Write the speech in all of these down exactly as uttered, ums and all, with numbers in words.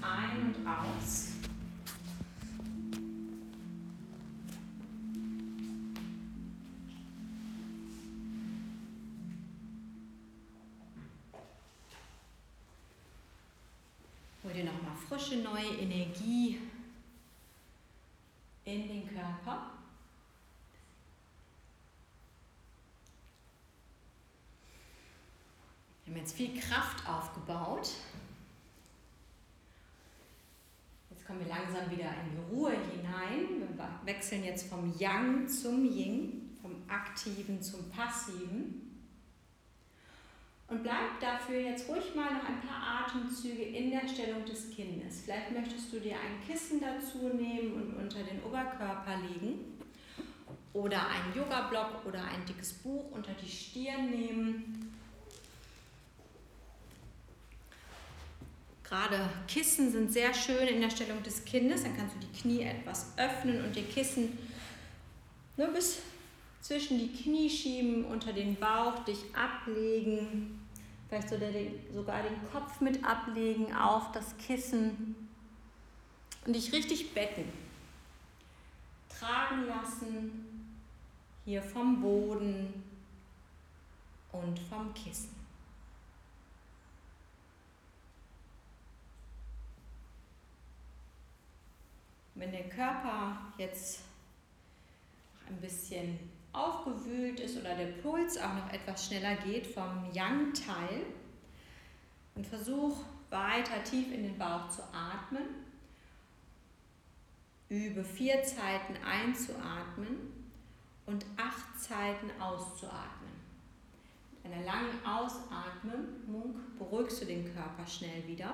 ein und aus. Hol dir nochmal frische, neue Energie in den Körper. Wir haben jetzt viel Kraft aufgebaut. Jetzt kommen wir langsam wieder in die Ruhe hinein. Wir wechseln jetzt vom Yang zum Yin, vom Aktiven zum Passiven. Und bleib dafür jetzt ruhig mal noch ein paar Atemzüge in der Stellung des Kindes. Vielleicht möchtest du dir ein Kissen dazu nehmen und unter den Oberkörper legen. Oder einen Yoga-Block oder ein dickes Buch unter die Stirn nehmen. Gerade Kissen sind sehr schön in der Stellung des Kindes. Dann kannst du die Knie etwas öffnen und die Kissen nur bis zwischen die Knie schieben, unter den Bauch, dich ablegen. Vielleicht sogar den Kopf mit ablegen auf das Kissen. Und dich richtig betten. Tragen lassen, hier vom Boden und vom Kissen. Wenn der Körper jetzt noch ein bisschen aufgewühlt ist oder der Puls auch noch etwas schneller geht vom Yang-Teil, dann versuch weiter tief in den Bauch zu atmen. Übe vier Zeiten einzuatmen und acht Zeiten auszuatmen. Mit einer langen Ausatmung beruhigst du den Körper schnell wieder.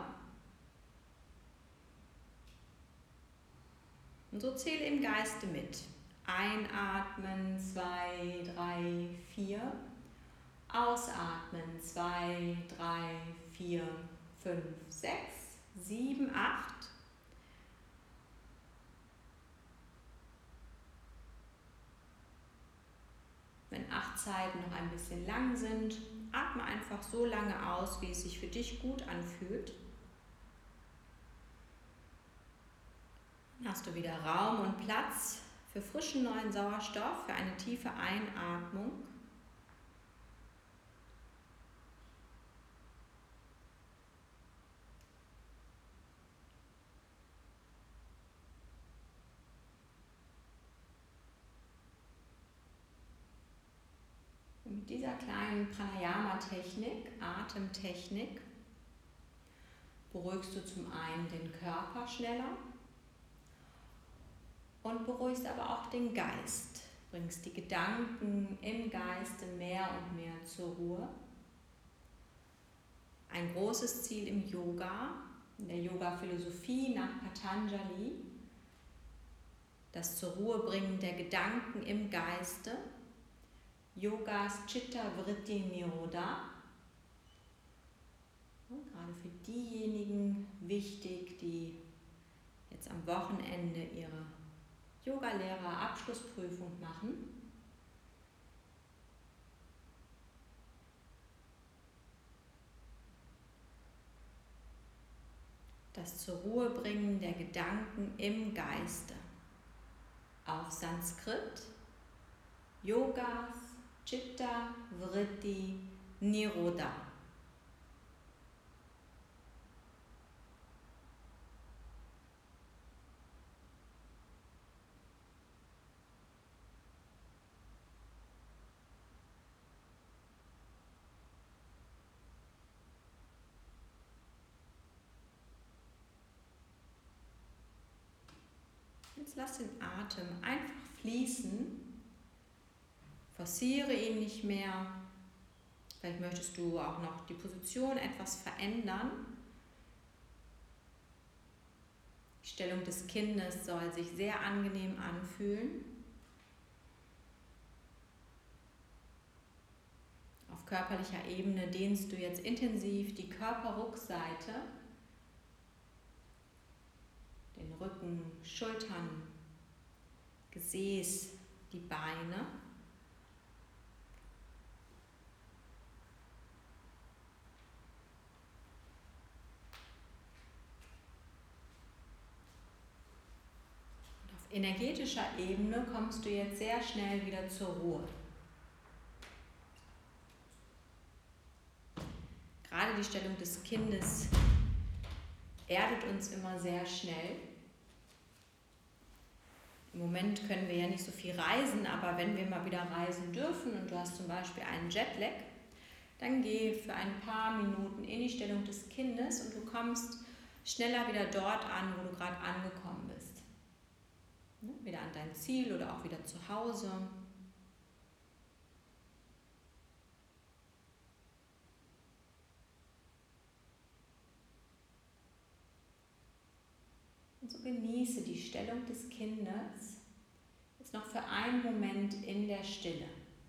Und so zähle im Geiste mit. Einatmen, zwei, drei, vier. Ausatmen, zwei, drei, vier, fünf, sechs, sieben, acht. Wenn acht Zeiten noch ein bisschen lang sind, atme einfach so lange aus, wie es sich für dich gut anfühlt. Dann hast du wieder Raum und Platz für frischen neuen Sauerstoff, für eine tiefe Einatmung. Und mit dieser kleinen Pranayama-Technik, Atemtechnik, beruhigst du zum einen den Körper schneller und beruhigst aber auch den Geist, bringst die Gedanken im Geiste mehr und mehr zur Ruhe. Ein großes Ziel im Yoga, in der Yoga-Philosophie nach Patanjali, das zur Ruhe bringen der Gedanken im Geiste, Yogas Chitta Vritti Nirodha. Und gerade für diejenigen wichtig, die jetzt am Wochenende ihre Yoga-Lehrer-Abschlussprüfung machen. Das zur Ruhe bringen der Gedanken im Geiste. Auf Sanskrit Yogas Chitta Vritti Nirodha. Jetzt lass den Atem einfach fließen. Forciere ihn nicht mehr. Vielleicht möchtest du auch noch die Position etwas verändern. Die Stellung des Kindes soll sich sehr angenehm anfühlen. Auf körperlicher Ebene dehnst du jetzt intensiv die Körperrückseite, den Rücken, Schultern, Gesäß, die Beine. energetischer Ebene kommst du jetzt sehr schnell wieder zur Ruhe. Gerade die Stellung des Kindes erdet uns immer sehr schnell. Im Moment können wir ja nicht so viel reisen, aber wenn wir mal wieder reisen dürfen und du hast zum Beispiel einen Jetlag, dann geh für ein paar Minuten in die Stellung des Kindes und du kommst schneller wieder dort an, wo du gerade angekommen bist. Wieder an dein Ziel oder auch wieder zu Hause. Und so genieße die Stellung des Kindes jetzt noch für einen Moment in der Stille.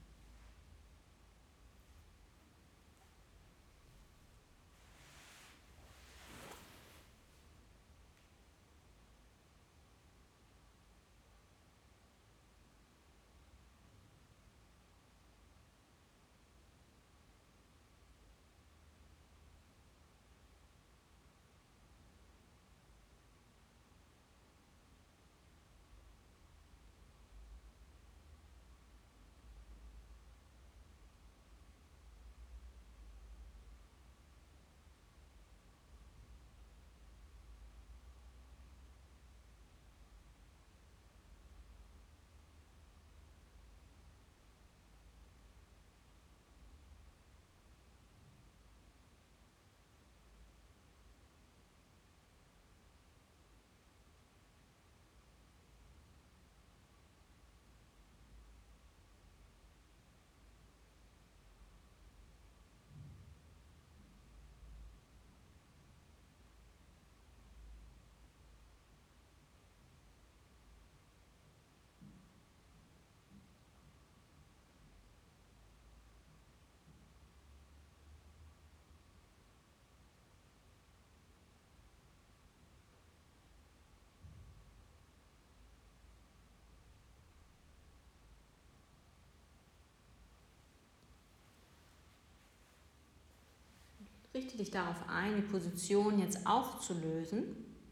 Richte dich darauf ein, die Position jetzt aufzulösen.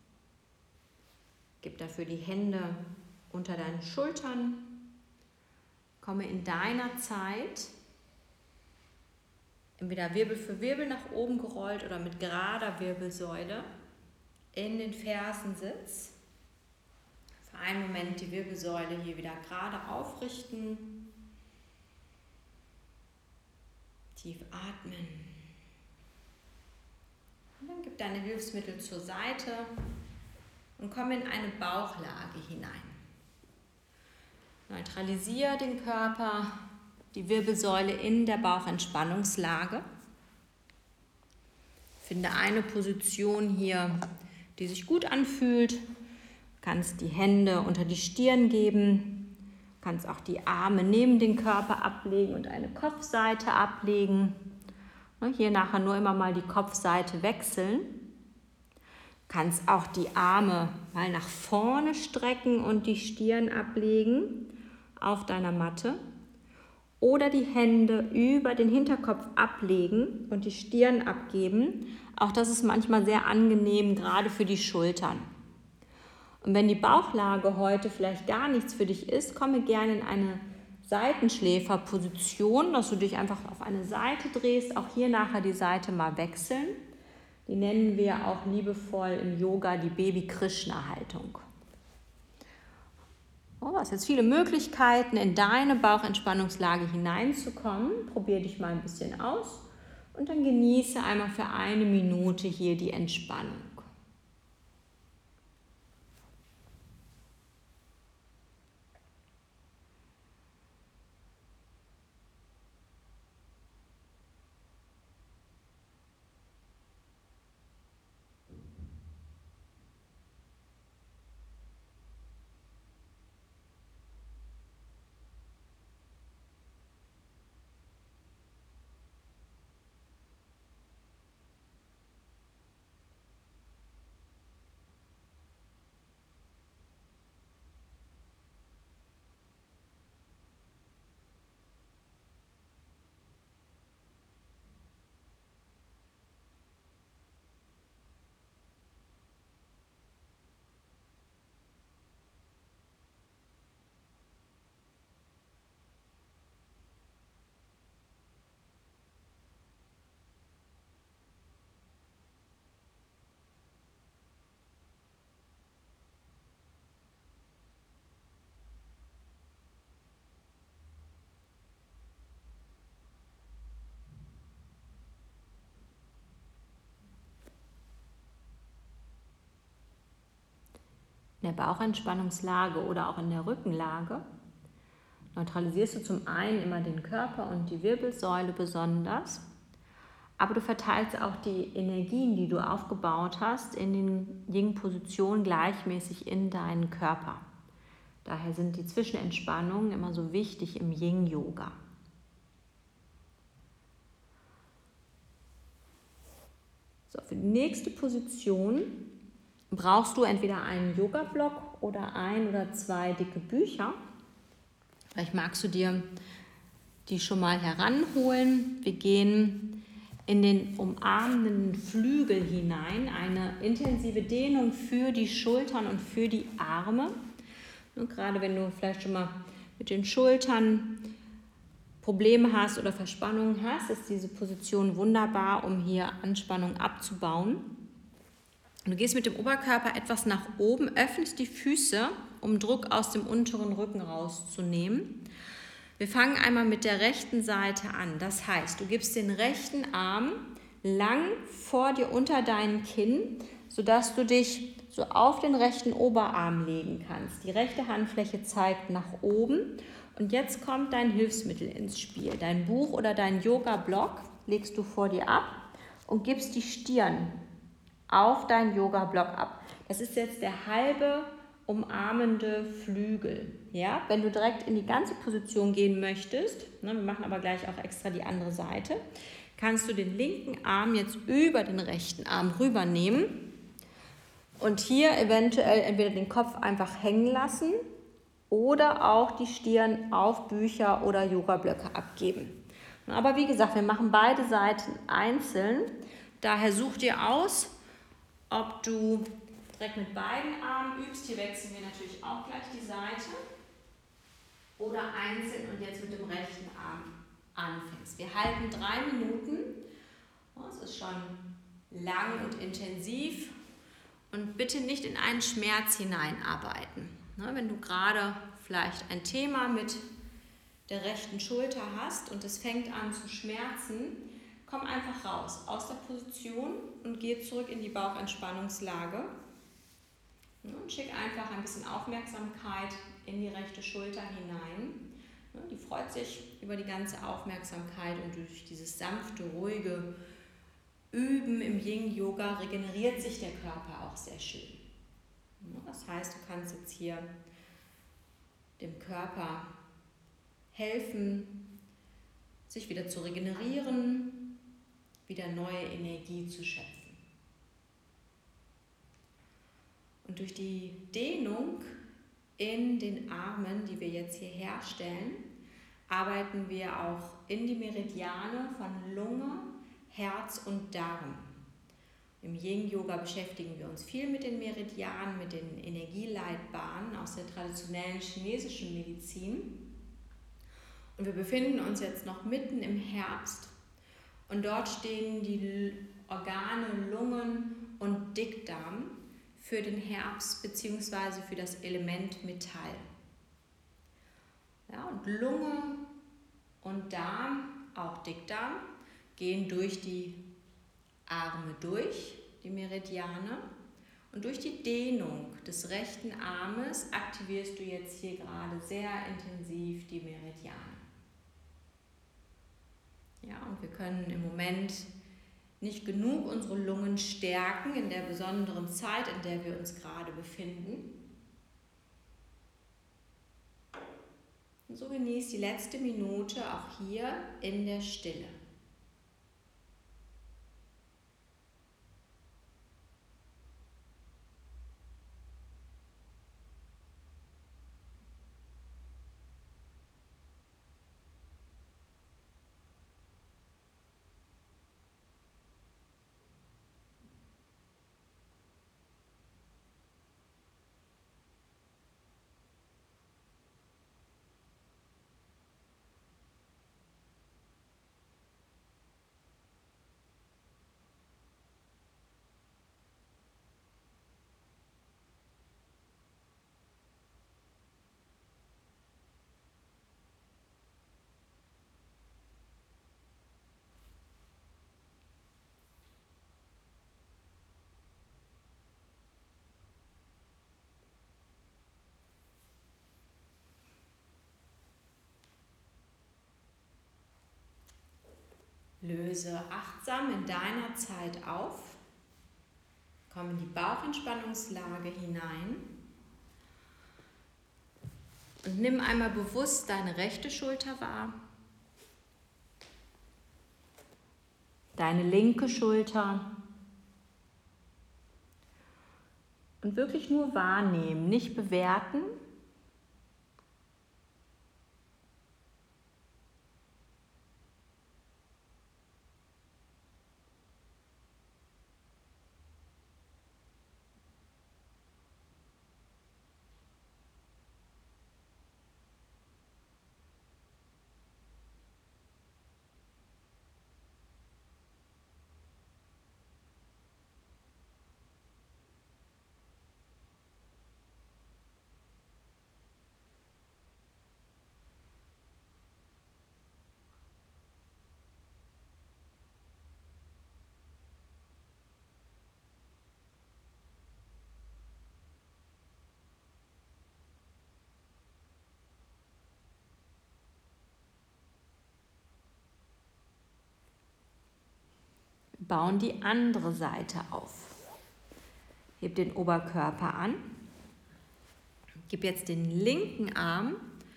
Gib dafür die Hände unter deinen Schultern. Komme in deiner Zeit, entweder Wirbel für Wirbel nach oben gerollt oder mit gerader Wirbelsäule, in den Fersensitz. Für einen Moment die Wirbelsäule hier wieder gerade aufrichten. Tief atmen. Und dann gib deine Hilfsmittel zur Seite und komm in eine Bauchlage hinein. Neutralisiere den Körper, die Wirbelsäule in der Bauchentspannungslage. Finde eine Position hier, die sich gut anfühlt. Du kannst die Hände unter die Stirn geben, du kannst auch die Arme neben den Körper ablegen und eine Kopfseite ablegen. Hier nachher nur immer mal die Kopfseite wechseln. Du kannst auch die Arme mal nach vorne strecken und die Stirn ablegen auf deiner Matte. Oder die Hände über den Hinterkopf ablegen und die Stirn abgeben. Auch das ist manchmal sehr angenehm, gerade für die Schultern. Und wenn die Bauchlage heute vielleicht gar nichts für dich ist, komme gerne in eine Seitenschläferposition, dass du dich einfach auf eine Seite drehst. Auch hier nachher die Seite mal wechseln. Die nennen wir auch liebevoll im Yoga die Baby-Krishna-Haltung. Oh, du hast jetzt viele Möglichkeiten, in deine Bauchentspannungslage hineinzukommen. Probier dich mal ein bisschen aus und dann genieße einmal für eine Minute hier die Entspannung. der Bauchentspannungslage oder auch in der Rückenlage, neutralisierst du zum einen immer den Körper und die Wirbelsäule besonders, aber du verteilst auch die Energien, die du aufgebaut hast, in den Yin-Positionen gleichmäßig in deinen Körper. Daher sind die Zwischenentspannungen immer so wichtig im Yin-Yoga. So, für die nächste Position brauchst du entweder einen Yoga-Block oder ein oder zwei dicke Bücher. Vielleicht magst du dir die schon mal heranholen. Wir gehen in den umarmenden Flügel hinein, eine intensive Dehnung für die Schultern und für die Arme. Und gerade wenn du vielleicht schon mal mit den Schultern Probleme hast oder Verspannungen hast, ist diese Position wunderbar, um hier Anspannung abzubauen. Du gehst mit dem Oberkörper etwas nach oben, öffnest die Füße, um Druck aus dem unteren Rücken rauszunehmen. Wir fangen einmal mit der rechten Seite an. Das heißt, du gibst den rechten Arm lang vor dir unter deinen Kinn, sodass du dich so auf den rechten Oberarm legen kannst. Die rechte Handfläche zeigt nach oben. Und jetzt kommt dein Hilfsmittel ins Spiel. Dein Buch oder dein Yoga-Block legst du vor dir ab und gibst die Stirn auf deinen Yoga-Block ab. Das ist jetzt der halbe umarmende Flügel. Ja? Wenn du direkt in die ganze Position gehen möchtest, ne, wir machen aber gleich auch extra die andere Seite, kannst du den linken Arm jetzt über den rechten Arm rübernehmen und hier eventuell entweder den Kopf einfach hängen lassen oder auch die Stirn auf Bücher oder Yoga-Blöcke abgeben. Aber wie gesagt, wir machen beide Seiten einzeln. Daher such dir aus, ob du direkt mit beiden Armen übst. Hier wechseln wir natürlich auch gleich die Seite. Oder einzeln und jetzt mit dem rechten Arm anfängst. Wir halten drei Minuten. Das ist schon lang und intensiv. Und bitte nicht in einen Schmerz hineinarbeiten. Wenn du gerade vielleicht ein Thema mit der rechten Schulter hast und es fängt an zu schmerzen, komm einfach raus aus der Position und geh zurück in die Bauchentspannungslage. Und schick einfach ein bisschen Aufmerksamkeit in die rechte Schulter hinein. Die freut sich über die ganze Aufmerksamkeit und durch dieses sanfte, ruhige Üben im Yin-Yoga regeneriert sich der Körper auch sehr schön. Das heißt, du kannst jetzt hier dem Körper helfen, sich wieder zu regenerieren, wieder neue Energie zu schöpfen. Und durch die Dehnung in den Armen, die wir jetzt hier herstellen, arbeiten wir auch in die Meridiane von Lunge, Herz und Darm. Im Yin-Yoga beschäftigen wir uns viel mit den Meridianen, mit den Energieleitbahnen aus der traditionellen chinesischen Medizin. Und wir befinden uns jetzt noch mitten im Herbst und dort stehen die Organe Lungen und Dickdarm für den Herbst bzw. für das Element Metall. Ja, und Lunge und Darm, auch Dickdarm, gehen durch die Arme durch, die Meridiane, und durch die Dehnung des rechten Armes aktivierst du jetzt hier gerade sehr intensiv die Meridiane. Ja, und wir können im Moment nicht genug unsere Lungen stärken in der besonderen Zeit, in der wir uns gerade befinden. Und so genießt die letzte Minute auch hier in der Stille. Löse achtsam in deiner Zeit auf. Komm in die Bauchentspannungslage hinein. Und nimm einmal bewusst deine rechte Schulter wahr. Deine linke Schulter. Und wirklich nur wahrnehmen, nicht bewerten. Bauen die andere Seite auf. Heb den Oberkörper an. Gib jetzt den linken Arm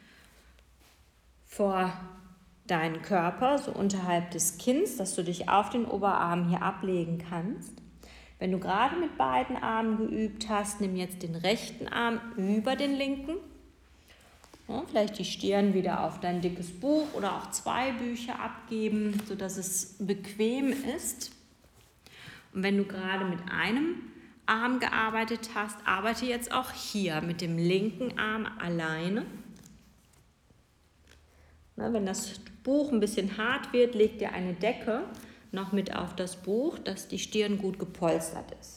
vor deinen Körper, so unterhalb des Kinns, dass du dich auf den Oberarm hier ablegen kannst. Wenn du gerade mit beiden Armen geübt hast, nimm jetzt den rechten Arm über den linken. Ja, vielleicht die Stirn wieder auf dein dickes Buch oder auch zwei Bücher abgeben, sodass es bequem ist. Und wenn du gerade mit einem Arm gearbeitet hast, arbeite jetzt auch hier mit dem linken Arm alleine. Na, wenn das Buch ein bisschen hart wird, leg dir eine Decke noch mit auf das Buch, dass die Stirn gut gepolstert ist.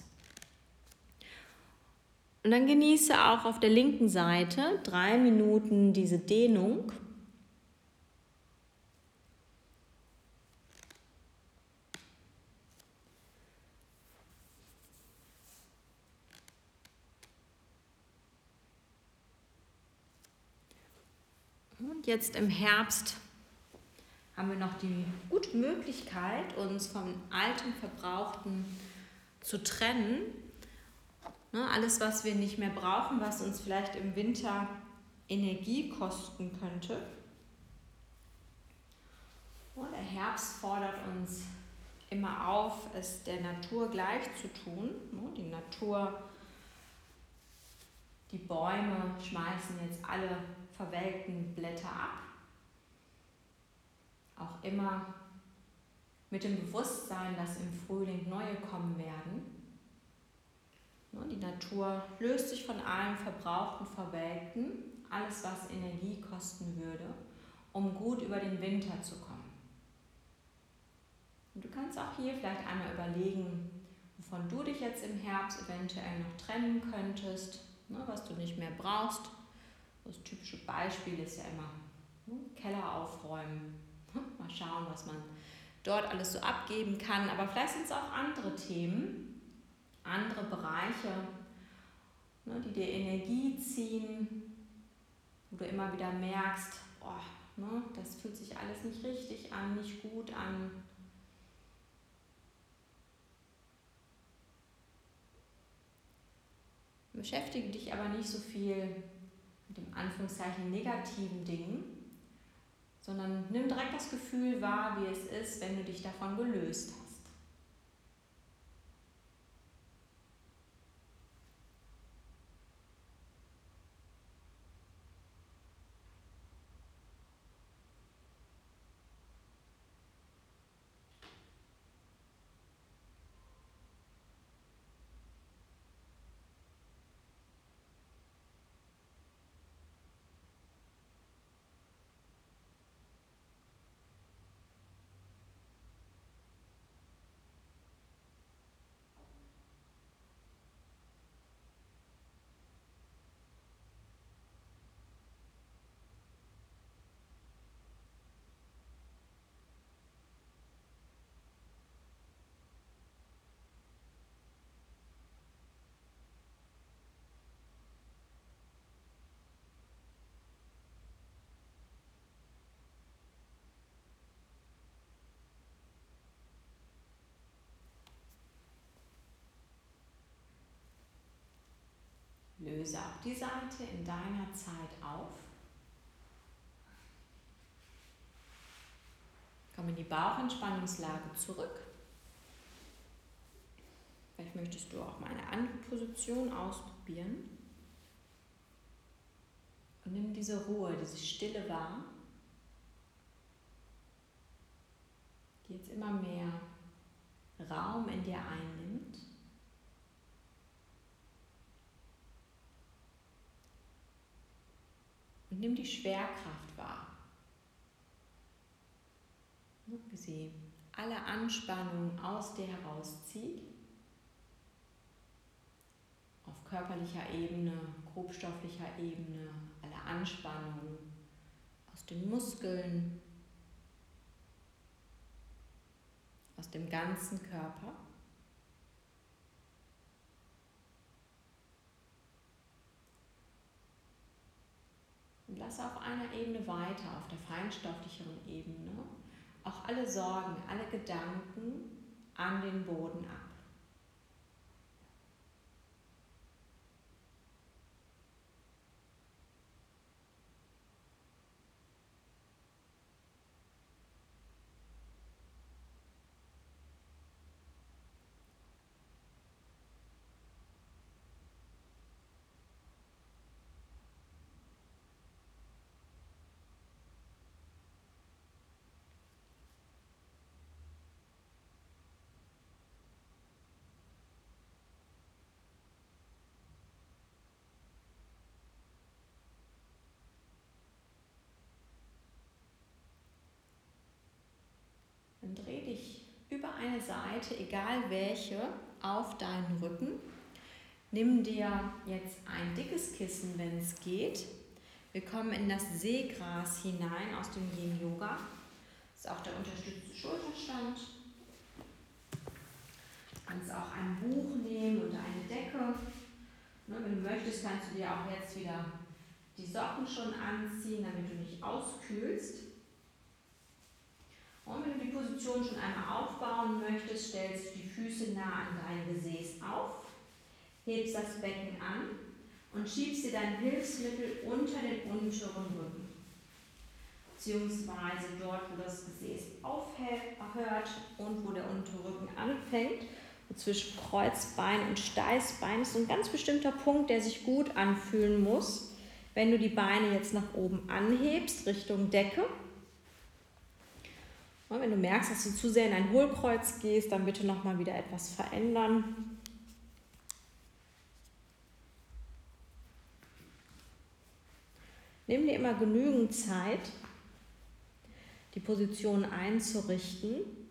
Und dann genieße auch auf der linken Seite drei Minuten diese Dehnung. Und jetzt im Herbst haben wir noch die gute Möglichkeit, uns vom alten Verbrauchten zu trennen. Ne, alles, was wir nicht mehr brauchen, was uns vielleicht im Winter Energie kosten könnte. Und der Herbst fordert uns immer auf, es der Natur gleich zu tun. Die Natur, die Bäume schmeißen jetzt alle verwelkten Blätter ab. Auch immer mit dem Bewusstsein, dass im Frühling neue kommen werden. Die Natur löst sich von allem Verbrauchten, Verwelkten, alles, was Energie kosten würde, um gut über den Winter zu kommen. Und du kannst auch hier vielleicht einmal überlegen, wovon du dich jetzt im Herbst eventuell noch trennen könntest, was du nicht mehr brauchst. Das typische Beispiel ist ja immer Keller aufräumen. Mal schauen, was man dort alles so abgeben kann. Aber vielleicht sind es auch andere Themen, andere Bereiche, ne, die dir Energie ziehen, wo du immer wieder merkst, oh, ne, das fühlt sich alles nicht richtig an, nicht gut an. Beschäftige dich aber nicht so viel mit dem Anführungszeichen negativen Dingen, sondern nimm direkt das Gefühl wahr, wie es ist, wenn du dich davon gelöst hast. Löse auch die Seite in deiner Zeit auf. Komm in die Bauchentspannungslage zurück. Vielleicht möchtest du auch mal eine andere Position ausprobieren. Und nimm diese Ruhe, diese Stille wahr, die jetzt immer mehr Raum in dir einnimmt. Und nimm die Schwerkraft wahr, wie sie alle Anspannung aus dir herauszieht. Auf körperlicher Ebene, grobstofflicher Ebene, alle Anspannung aus den Muskeln, aus dem ganzen Körper. Und lass auf einer Ebene weiter, auf der feinstofflicheren Ebene, auch alle Sorgen, alle Gedanken an den Boden ab. Dann dreh dich über eine Seite, egal welche, auf deinen Rücken. Nimm dir jetzt ein dickes Kissen, wenn es geht. Wir kommen in das Seegras hinein aus dem Yin Yoga. Das ist auch der unterstützte Schulterstand. Du kannst auch ein Buch nehmen oder eine Decke. Wenn du möchtest, kannst du dir auch jetzt wieder die Socken schon anziehen, damit du nicht auskühlst. Und wenn du die Position schon einmal aufbauen möchtest, stellst du die Füße nah an dein Gesäß auf, hebst das Becken an und schiebst dir dein Hilfsmittel unter den unteren Rücken. Beziehungsweise dort, wo das Gesäß aufhört und wo der untere Rücken anfängt. Zwischen Kreuzbein und Steißbein ist so ein ganz bestimmter Punkt, der sich gut anfühlen muss. Wenn du die Beine jetzt nach oben anhebst, Richtung Decke. Und wenn du merkst, dass du zu sehr in ein Hohlkreuz gehst, dann bitte nochmal wieder etwas verändern. Nimm dir immer genügend Zeit, die Position einzurichten.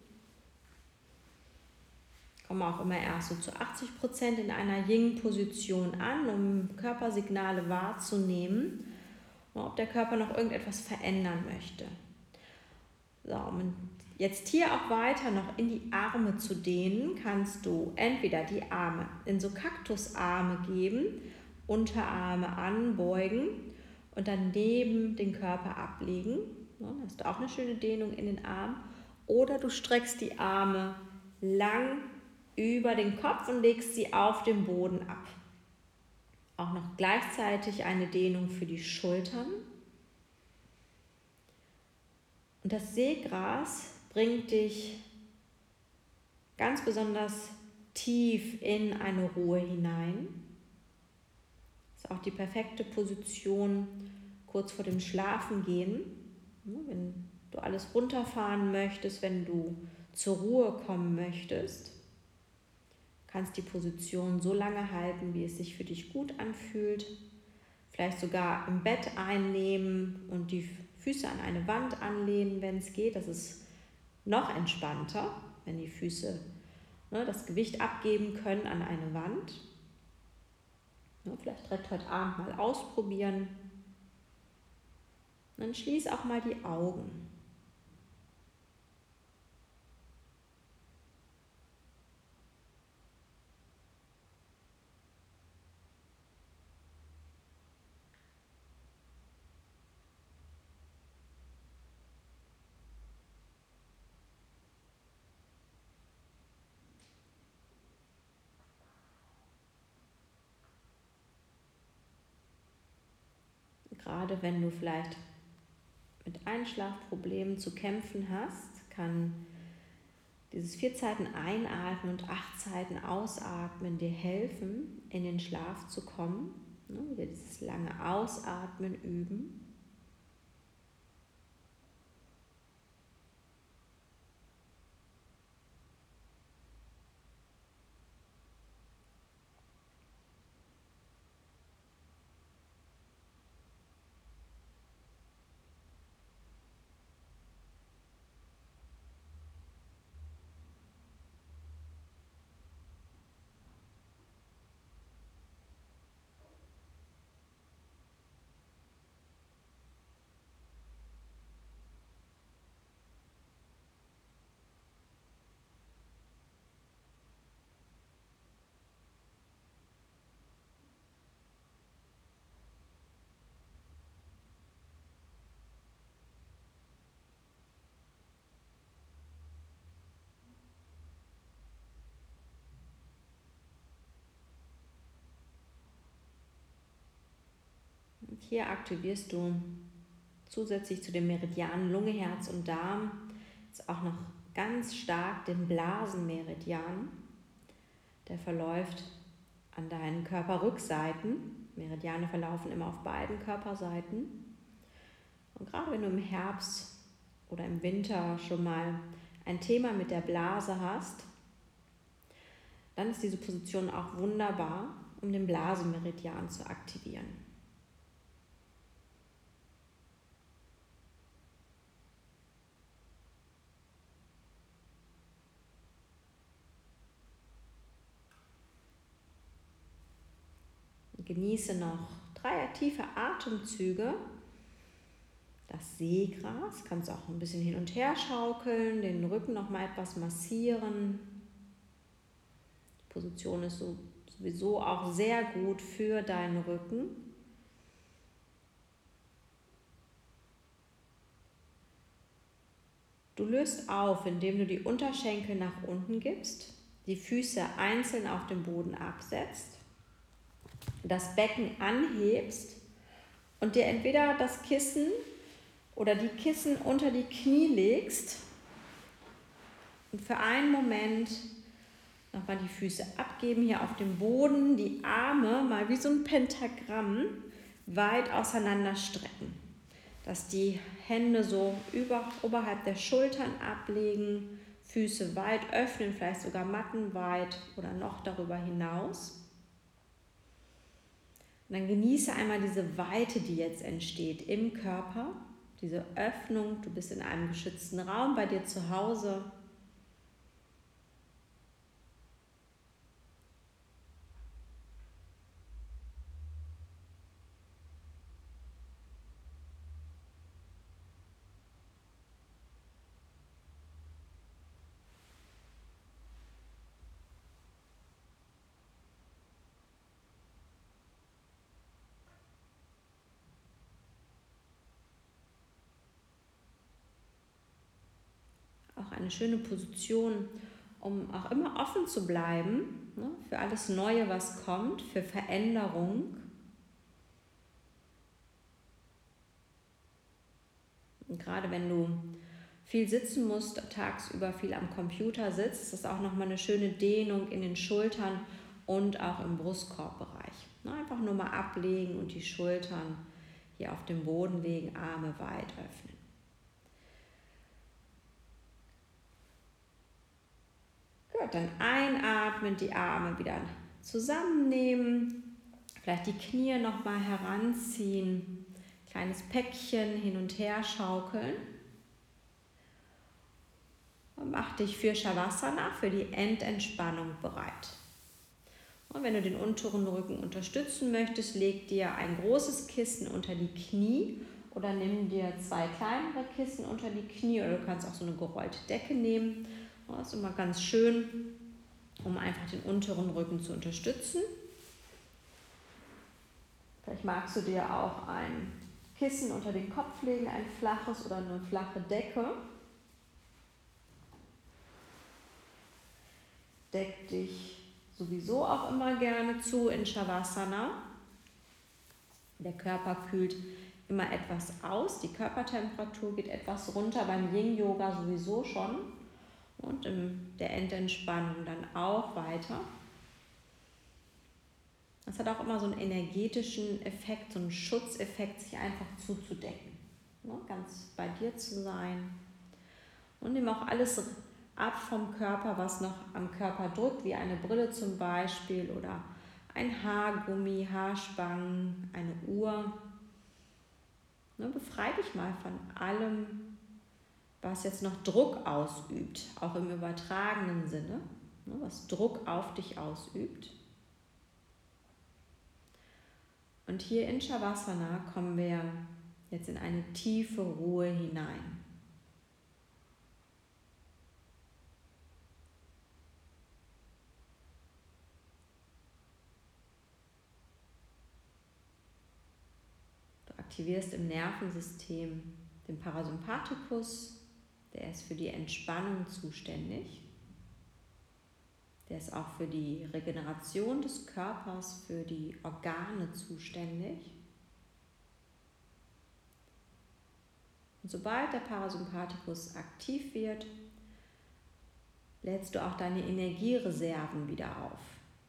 Komm auch immer erst so zu achtzig Prozent in einer Yin-Position an, um Körpersignale wahrzunehmen und ob der Körper noch irgendetwas verändern möchte. So, und jetzt hier auch weiter noch in die Arme zu dehnen, kannst du entweder die Arme in so Kaktusarme geben, Unterarme anbeugen und dann neben den Körper ablegen. Dann hast du auch eine schöne Dehnung in den Arm. Oder du streckst die Arme lang über den Kopf und legst sie auf den Boden ab. Auch noch gleichzeitig eine Dehnung für die Schultern. Und das Seegras bringt dich ganz besonders tief in eine Ruhe hinein. Das ist auch die perfekte Position kurz vor dem Schlafengehen. Wenn du alles runterfahren möchtest, wenn du zur Ruhe kommen möchtest, kannst die Position so lange halten, wie es sich für dich gut anfühlt. Vielleicht sogar im Bett einnehmen und die Füße an eine Wand anlehnen, wenn es geht. Das ist noch entspannter, wenn die Füße ne, das Gewicht abgeben können an eine Wand. Ja, vielleicht direkt heute Abend mal ausprobieren. Und dann schließ auch mal die Augen. Gerade wenn du vielleicht mit Einschlafproblemen zu kämpfen hast, kann dieses vier Zeiten Einatmen und acht Zeiten Ausatmen dir helfen, in den Schlaf zu kommen. Ne, wieder dieses lange Ausatmen üben. Und hier aktivierst du zusätzlich zu den Meridianen Lunge, Herz und Darm jetzt auch noch ganz stark den Blasenmeridian. Der verläuft an deinen Körperrückseiten. Meridiane verlaufen immer auf beiden Körperseiten. Und gerade wenn du im Herbst oder im Winter schon mal ein Thema mit der Blase hast, dann ist diese Position auch wunderbar, um den Blasenmeridian zu aktivieren. Genieße noch drei tiefe Atemzüge. Das Seegras, kannst auch ein bisschen hin und her schaukeln, den Rücken noch mal etwas massieren. Die Position ist so, sowieso auch sehr gut für deinen Rücken. Du löst auf, indem du die Unterschenkel nach unten gibst, die Füße einzeln auf dem Boden absetzt, das Becken anhebst und dir entweder das Kissen oder die Kissen unter die Knie legst und für einen Moment nochmal die Füße abgeben, hier auf dem Boden, die Arme mal wie so ein Pentagramm weit auseinander strecken, dass die Hände so über, oberhalb der Schultern ablegen, Füße weit öffnen, vielleicht sogar mattenweit oder noch darüber hinaus. Und dann genieße einmal diese Weite, die jetzt entsteht im Körper, diese Öffnung. Du bist in einem geschützten Raum bei dir zu Hause. Auch eine schöne Position, um auch immer offen zu bleiben, ne, für alles Neue, was kommt, für Veränderung. Und gerade wenn du viel sitzen musst, tagsüber viel am Computer sitzt, ist das auch nochmal eine schöne Dehnung in den Schultern und auch im Brustkorbbereich. Ne, einfach nur mal ablegen und die Schultern hier auf den Boden legen, Arme weit öffnen. Gut, dann einatmen, die Arme wieder zusammennehmen, vielleicht die Knie nochmal heranziehen, kleines Päckchen hin und her schaukeln. Und mach dich für Shavasana, für die Endentspannung bereit. Und wenn du den unteren Rücken unterstützen möchtest, leg dir ein großes Kissen unter die Knie oder nimm dir zwei kleinere Kissen unter die Knie oder du kannst auch so eine gerollte Decke nehmen. Das ist immer ganz schön, um einfach den unteren Rücken zu unterstützen. Vielleicht magst du dir auch ein Kissen unter den Kopf legen, ein flaches oder eine flache Decke. Deck dich sowieso auch immer gerne zu in Shavasana. Der Körper kühlt immer etwas aus. Die Körpertemperatur geht etwas runter, beim Yin-Yoga sowieso schon und in der Endentspannung dann auch weiter. Das hat auch immer so einen energetischen Effekt, so einen Schutzeffekt, sich einfach zuzudecken. Ne? Ganz bei dir zu sein und nimm auch alles ab vom Körper, was noch am Körper drückt, wie eine Brille zum Beispiel oder ein Haargummi, Haarspangen, eine Uhr. Ne, befrei dich mal von allem, was jetzt noch Druck ausübt, auch im übertragenen Sinne, ne, was Druck auf dich ausübt. Und hier in Shavasana kommen wir jetzt in eine tiefe Ruhe hinein. Du aktivierst im Nervensystem den Parasympathikus, der ist für die Entspannung zuständig. Der ist auch für die Regeneration des Körpers, für die Organe zuständig. Und sobald der Parasympathikus aktiv wird, lädst du auch deine Energiereserven wieder auf.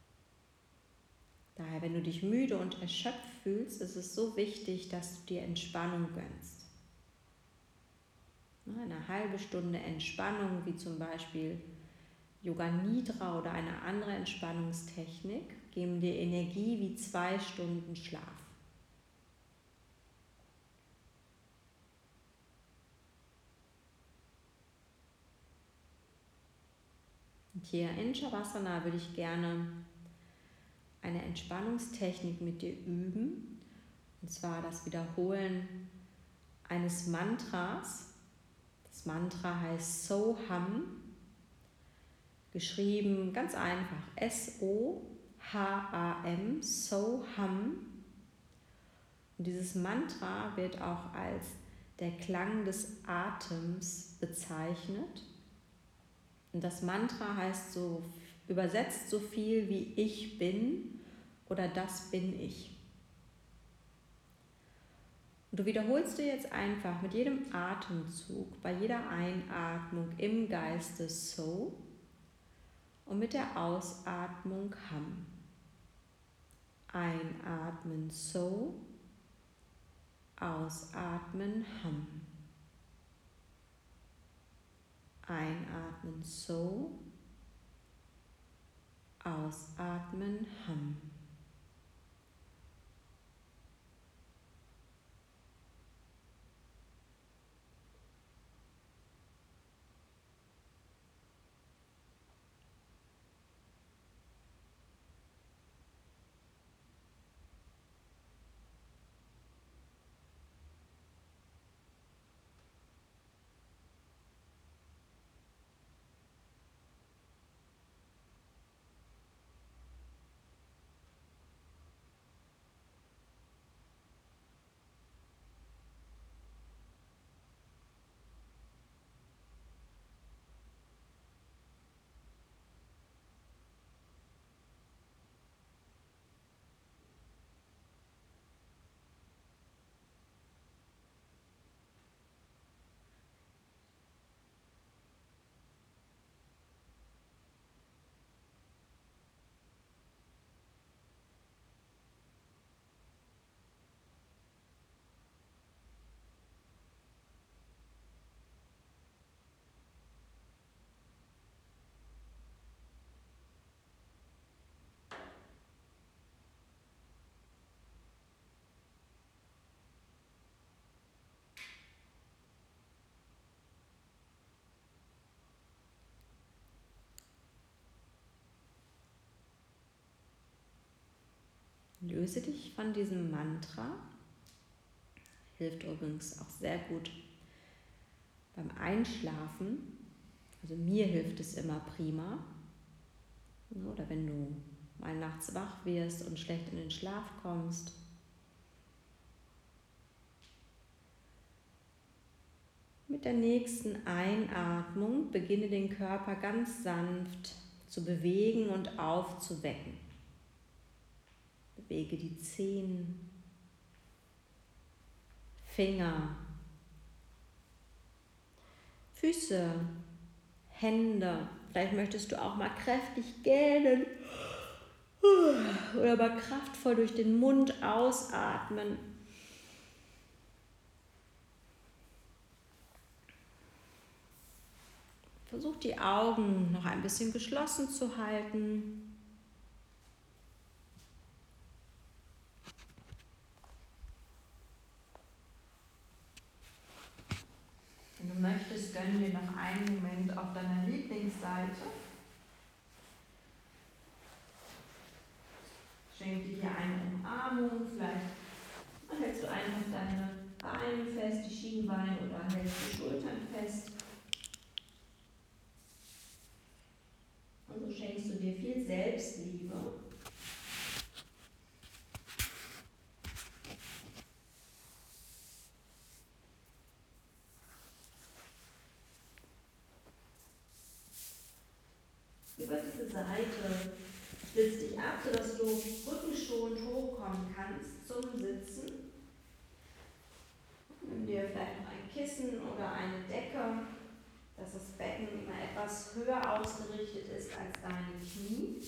Daher, wenn du dich müde und erschöpft fühlst, ist es so wichtig, dass du dir Entspannung gönnst. Eine halbe Stunde Entspannung, wie zum Beispiel Yoga Nidra oder eine andere Entspannungstechnik, geben dir Energie wie zwei Stunden Schlaf. Und hier in Shavasana würde ich gerne eine Entspannungstechnik mit dir üben, und zwar das Wiederholen eines Mantras. Das Mantra heißt Soham, geschrieben ganz einfach S O H A M, Soham. Und dieses Mantra wird auch als der Klang des Atems bezeichnet. Und das Mantra heißt so, übersetzt so viel wie ich bin oder das bin ich. Und du wiederholst dir jetzt einfach mit jedem Atemzug, bei jeder Einatmung im Geiste So und mit der Ausatmung Ham. Einatmen So, ausatmen Ham. Einatmen So, ausatmen Ham. Löse dich von diesem Mantra. Hilft übrigens auch sehr gut beim Einschlafen. Also mir hilft es immer prima. Oder wenn du mal nachts wach wirst und schlecht in den Schlaf kommst. Mit der nächsten Einatmung beginne den Körper ganz sanft zu bewegen und aufzuwecken. Bewege die Zehen, Finger, Füße, Hände. Vielleicht möchtest du auch mal kräftig gähnen oder mal kraftvoll durch den Mund ausatmen. Versuch die Augen noch ein bisschen geschlossen zu halten. Wenn du möchtest, gönn dir noch einen Moment auf deiner Lieblingsseite. Schenk dir hier eine Umarmung. Vielleicht hältst du einfach deine Beine fest, die Schienbeine, oder hältst die Schultern fest. Und so schenkst du dir viel Selbstliebe. Über diese Seite stützt dich ab, sodass du rückenschonend hochkommen kannst zum Sitzen. Nimm dir vielleicht noch ein Kissen oder eine Decke, dass das Becken immer etwas höher ausgerichtet ist als deine Knie.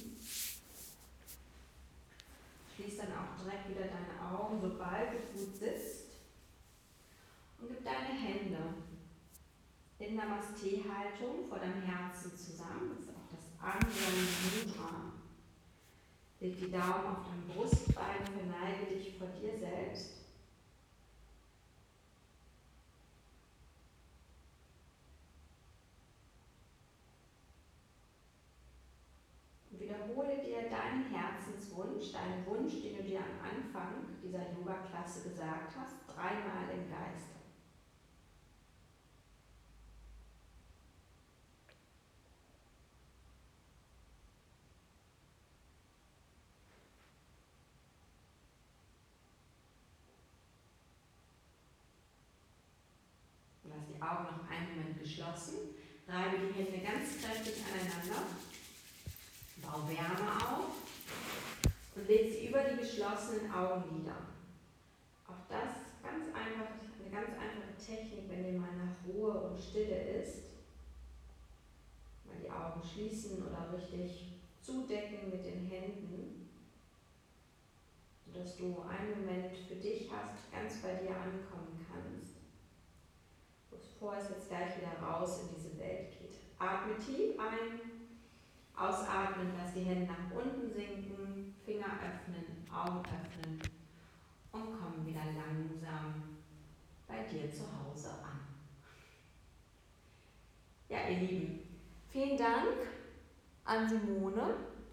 Schließ dann auch direkt wieder deine Augen, sobald du gut sitzt. Und gib deine Hände in Namaste-Haltung vor deinem Herzen zusammen. Das ist auch das Anjali Mudra. Leg die Daumen auf dein Brustbein, verneige dich vor dir selbst. Und wiederhole dir deinen Herzenswunsch, deinen Wunsch, den du dir am Anfang dieser Yoga-Klasse gesagt hast, dreimal im Geiste. Lass die Augen noch einen Moment geschlossen. Reibe die Hände ganz kräftig aneinander. Bau Wärme auf und leg sie über die geschlossenen Augenlider. Auch das ganz einfach, eine ganz einfache Technik, wenn dir mal nach Ruhe und Stille ist. Mal die Augen schließen oder richtig zudecken mit den Händen, sodass du einen Moment für dich hast, ganz bei dir ankommen kannst, bevor es jetzt gleich wieder raus in diese Welt geht. Atme tief ein, ausatmen, lass die Hände nach unten sinken, Finger öffnen, Augen öffnen und komm wieder langsam bei dir zu Hause an. Ja, ihr Lieben, vielen Dank an Simone